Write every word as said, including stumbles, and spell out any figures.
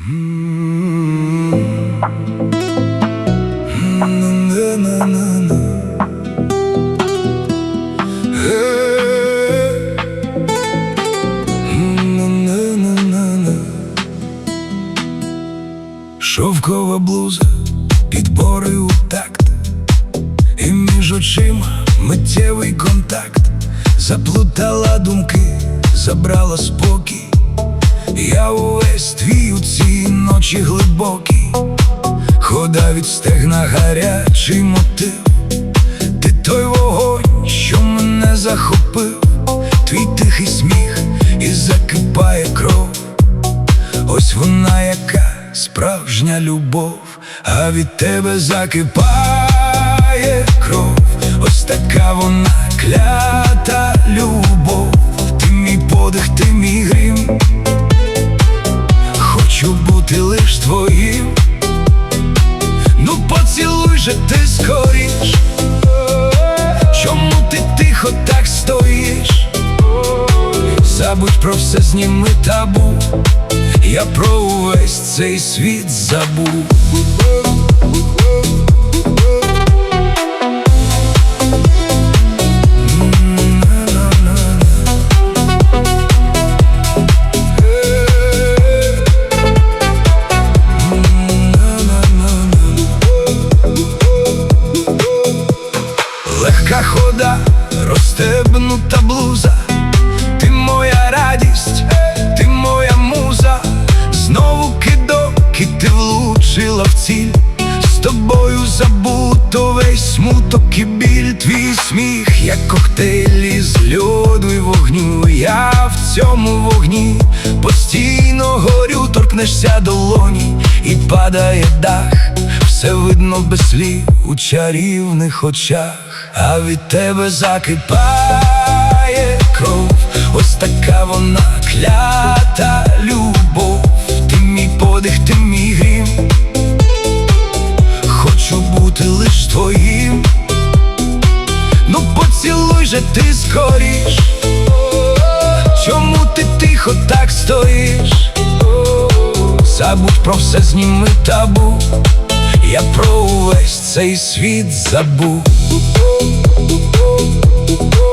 Шовкова блуза, підбори у такт, і між очима миттєвий контакт. Заплутала думки, забрала спокій. Я увесь твій у цій ночі глибокій. Хода від стегна, гарячий мотив. Ти той вогонь, що мене захопив. Твій тихий сміх, і закипає кров. Ось вона, яка справжня любов. А від тебе закипає кров. Ось така вона, клята любов. Ти мій подих, ти мій грім. Хочу бути лиш твоїм. Ну поцілуй же ти скоріш. Чому ти тихо так стоїш? Забудь про все, зніми табу. Я про увесь цей світ забув. Легка хода, розстебнута блуза. Ти моя радість, ти моя муза. Знову кидок, і ти влучила в ціль. З тобою забуто весь смуток і біль. Твій сміх, як коктейль з льоду й вогню. Я в цьому вогні постійно горю. Торкнешся долоні, і падає дах. Все видно без слів у чарівних очах. А від тебе закипає кров. Ось така вона, клята любов. Ти мій подих, ти мій грім. Хочу бути лиш твоїм. Ну поцілуй же ти скоріш. Чому ти тихо так стоїш? Забудь про все, зніми табу. Я про увесь цей світ забув.